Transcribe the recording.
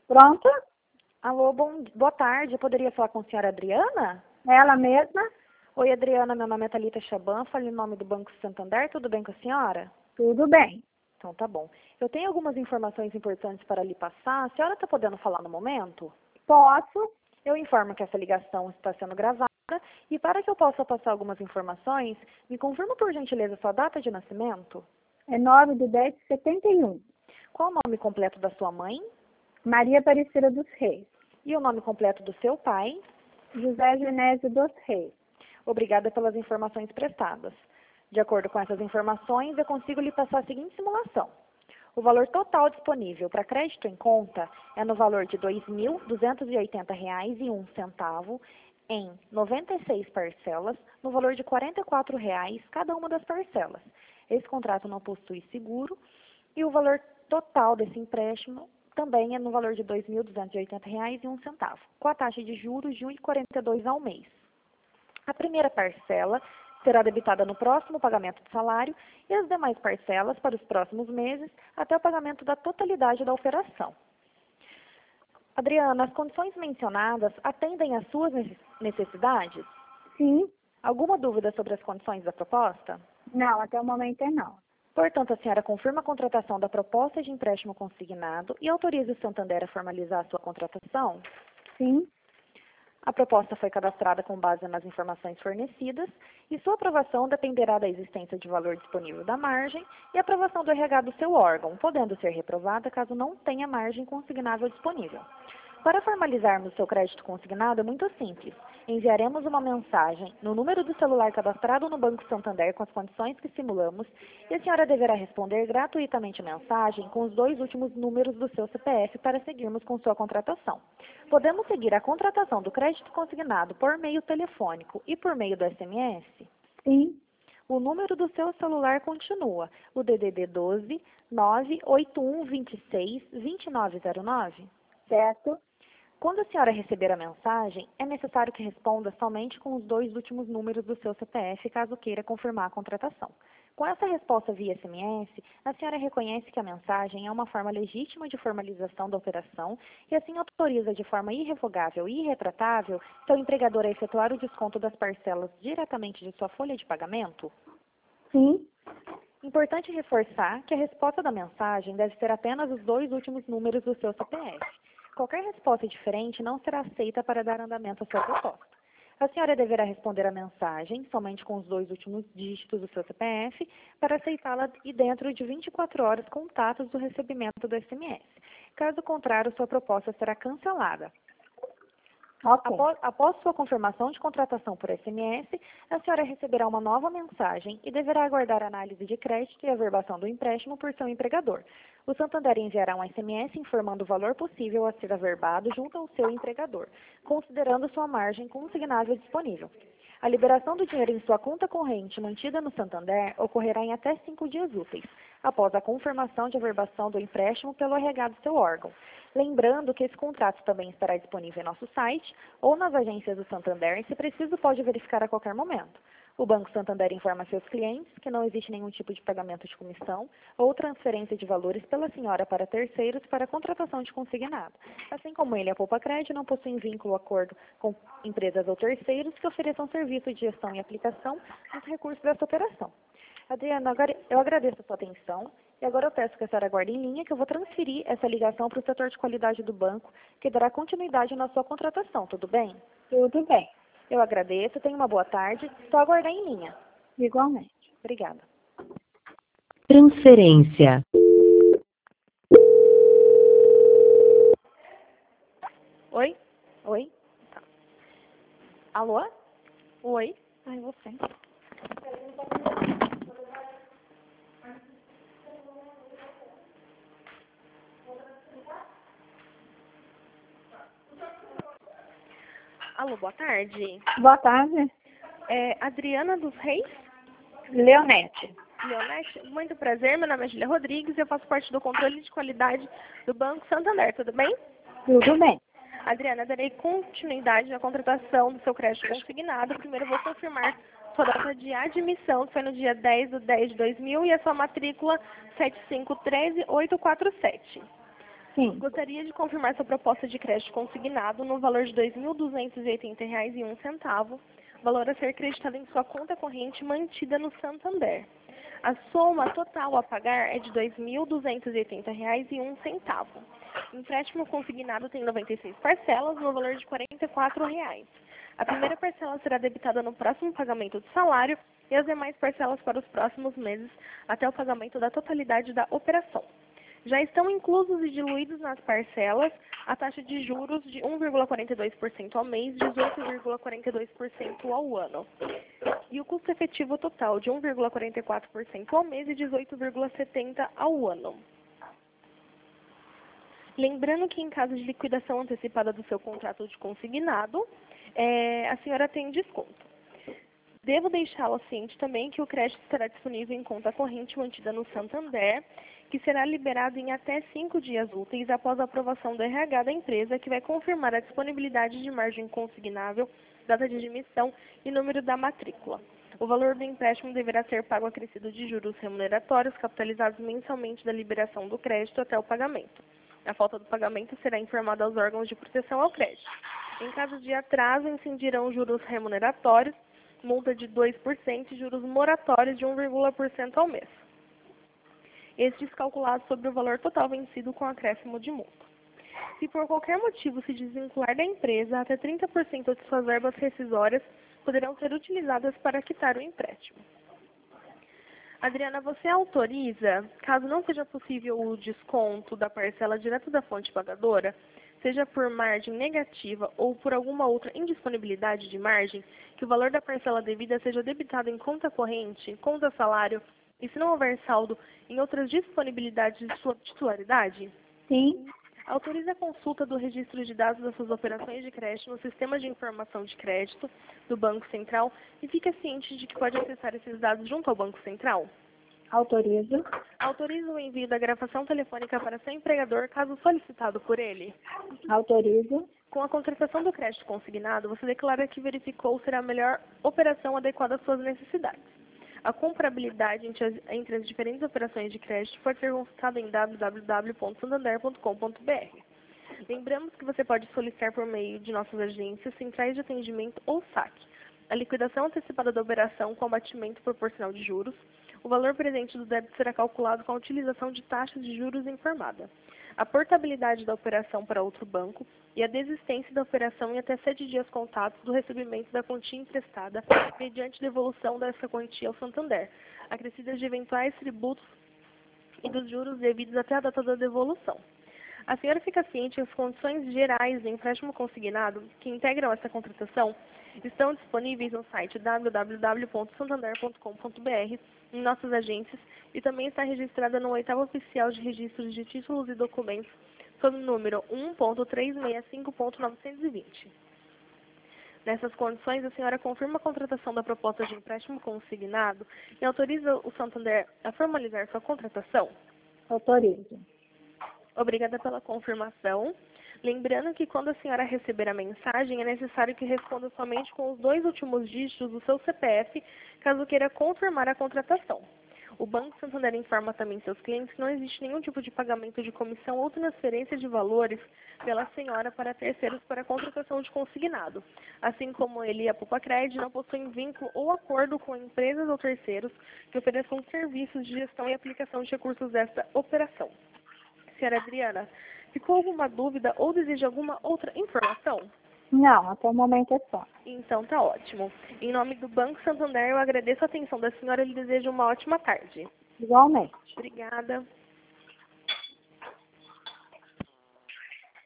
Pronto? Alô, boa tarde. Eu poderia falar com a senhora Adriana? Ela mesma? Oi, Adriana. Meu nome é Thalita Chaban. Falo em nome do Banco Santander. Tudo bem com a senhora? Tudo bem. Então, tá bom. Eu tenho algumas informações importantes para lhe passar. A senhora está podendo falar no momento? Posso? Eu informo que essa ligação está sendo gravada e para que eu possa passar algumas informações, me confirma por gentileza sua data de nascimento? É 9/10/71. Qual o nome completo da sua mãe? Maria Aparecida dos Reis. E o nome completo do seu pai? José Genésio dos Reis. Obrigada pelas informações prestadas. De acordo com essas informações, eu consigo lhe passar a seguinte simulação. O valor total disponível para crédito em conta é no valor de R$ 2.280,01 em 96 parcelas, no valor de R$ 44,00 cada uma das parcelas. Esse contrato não possui seguro e o valor total desse empréstimo também é no valor de R$ 2.280,01, com a taxa de juros de 1,42 ao mês. A primeira parcela será debitada no próximo pagamento do salário e as demais parcelas para os próximos meses até o pagamento da totalidade da operação. Adriana, as condições mencionadas atendem às suas necessidades? Sim. Alguma dúvida sobre as condições da proposta? Não, até o momento não. Portanto, a senhora confirma a contratação da proposta de empréstimo consignado e autoriza o Santander a formalizar a sua contratação? Sim. A proposta foi cadastrada com base nas informações fornecidas e sua aprovação dependerá da existência de valor disponível da margem e aprovação do RH do seu órgão, podendo ser reprovada caso não tenha margem consignável disponível. Para formalizarmos seu crédito consignado é muito simples. Enviaremos uma mensagem no número do celular cadastrado no Banco Santander com as condições que simulamos e a senhora deverá responder gratuitamente a mensagem com os 2 últimos números do seu CPF para seguirmos com sua contratação. Podemos seguir a contratação do crédito consignado por meio telefônico e por meio do SMS? Sim. O número do seu celular continua, o DDD 12 98126 2909? Certo. Quando a senhora receber a mensagem, é necessário que responda somente com os 2 últimos números do seu CPF, caso queira confirmar a contratação. Com essa resposta via SMS, a senhora reconhece que a mensagem é uma forma legítima de formalização da operação e assim autoriza de forma irrevogável e irretratável seu empregador a efetuar o desconto das parcelas diretamente de sua folha de pagamento? Sim. Importante reforçar que a resposta da mensagem deve ser apenas os 2 últimos números do seu CPF. Qualquer resposta diferente não será aceita para dar andamento à sua proposta. A senhora deverá responder a mensagem somente com os 2 últimos dígitos do seu CPF para aceitá-la e dentro de 24 horas contatos do recebimento do SMS. Caso contrário, sua proposta será cancelada. Ok. Após sua confirmação de contratação por SMS, a senhora receberá uma nova mensagem e deverá aguardar a análise de crédito e averbação do empréstimo por seu empregador. O Santander enviará um SMS informando o valor possível a ser averbado junto ao seu empregador, considerando sua margem consignável disponível. A liberação do dinheiro em sua conta corrente mantida no Santander ocorrerá em até 5 dias úteis, após a confirmação de averbação do empréstimo pelo RH do seu órgão. Lembrando que esse contrato também estará disponível em nosso site ou nas agências do Santander e, se preciso, pode verificar a qualquer momento. O Banco Santander informa seus clientes que não existe nenhum tipo de pagamento de comissão ou transferência de valores pela senhora para terceiros para a contratação de consignado. Assim como ele e a Poupa Crédito não possuem vínculo ou acordo com empresas ou terceiros que ofereçam serviço de gestão e aplicação dos recursos dessa operação. Adriana, agora eu agradeço a sua atenção e agora eu peço que a senhora aguarde em linha que eu vou transferir essa ligação para o setor de qualidade do banco, que dará continuidade na sua contratação, tudo bem? Tudo bem. Eu agradeço, tenha uma boa tarde, só aguardar em linha. Igualmente. Obrigada. Transferência. Oi? Oi? Tá. Alô? Oi? Ai, você. Alô, boa tarde. Boa tarde. Adriana dos Reis? Leonete. Leonete, muito prazer, meu nome é Julia Rodrigues e eu faço parte do controle de qualidade do Banco Santander, tudo bem? Tudo bem. Adriana, darei continuidade na contratação do seu crédito consignado. Primeiro eu vou confirmar sua data de admissão, que foi no dia 10/10/2000 e a sua matrícula 7513847. Sim. Gostaria de confirmar sua proposta de crédito consignado no valor de R$ 2.280,01, valor a ser creditado em sua conta corrente mantida no Santander. A soma total a pagar é de R$ 2.280,01. O empréstimo consignado tem 96 parcelas no valor de R$ 44,00. A primeira parcela será debitada no próximo pagamento do salário e as demais parcelas para os próximos meses até o pagamento da totalidade da operação. Já estão inclusos e diluídos nas parcelas a taxa de juros de 1,42% ao mês, 18,42% ao ano. E o custo efetivo total de 1,44% ao mês e 18,70% ao ano. Lembrando que em caso de liquidação antecipada do seu contrato de consignado, a senhora tem desconto. Devo deixá-la ciente também que o crédito estará disponível em conta corrente mantida no Santander, que será liberado em até 5 dias úteis após a aprovação do RH da empresa, que vai confirmar a disponibilidade de margem consignável, data de emissão e número da matrícula. O valor do empréstimo deverá ser pago acrescido de juros remuneratórios capitalizados mensalmente da liberação do crédito até o pagamento. A falta do pagamento será informada aos órgãos de proteção ao crédito. Em caso de atraso, incidirão juros remuneratórios, multa de 2% e juros moratórios de 1,% ao mês. Estes calculados sobre o valor total vencido com acréscimo de multa. Se por qualquer motivo se desvincular da empresa, até 30% de suas verbas rescisórias poderão ser utilizadas para quitar o empréstimo. Adriana, você autoriza, caso não seja possível o desconto da parcela direto da fonte pagadora, seja por margem negativa ou por alguma outra indisponibilidade de margem, que o valor da parcela devida seja debitado em conta corrente, conta salário, e se não houver saldo em outras disponibilidades de sua titularidade? Sim. Autoriza a consulta do registro de dados das suas operações de crédito no Sistema de Informação de Crédito do Banco Central e fica ciente de que pode acessar esses dados junto ao Banco Central? Autorizo. Autoriza o envio da gravação telefônica para seu empregador, caso solicitado por ele? Autorizo. Com a contratação do crédito consignado, você declara que verificou ser a melhor operação adequada às suas necessidades. A comparabilidade entre as diferentes operações de crédito pode ser consultada em www.santander.com.br. Lembramos que você pode solicitar por meio de nossas agências, centrais de atendimento ou saque, a liquidação antecipada da operação com abatimento proporcional de juros. O valor presente do débito será calculado com a utilização de taxas de juros informada, a portabilidade da operação para outro banco e a desistência da operação em até 7 dias contados do recebimento da quantia emprestada mediante devolução dessa quantia ao Santander, acrescidas de eventuais tributos e dos juros devidos até a data da devolução. A senhora fica ciente que as condições gerais do empréstimo consignado que integram essa contratação estão disponíveis no site www.santander.com.br, em nossas agências, e também está registrada no 8º Oficial de Registros de Títulos e Documentos, sob o número 1.365.920. Nessas condições, a senhora confirma a contratação da proposta de empréstimo consignado e autoriza o Santander a formalizar sua contratação? Autorizo. Obrigada pela confirmação. Lembrando que quando a senhora receber a mensagem, é necessário que responda somente com os 2 últimos dígitos do seu CPF, caso queira confirmar a contratação. O Banco Santander informa também seus clientes que não existe nenhum tipo de pagamento de comissão ou transferência de valores pela senhora para terceiros para a contratação de consignado. Assim como ele e a Poupa-Cred não possuem vínculo ou acordo com empresas ou terceiros que ofereçam serviços de gestão e aplicação de recursos desta operação. Senhora Adriana, ficou alguma dúvida ou deseja alguma outra informação? Não, até o momento é só. Então tá ótimo. Em nome do Banco Santander, eu agradeço a atenção da senhora e lhe desejo uma ótima tarde. Igualmente. Obrigada.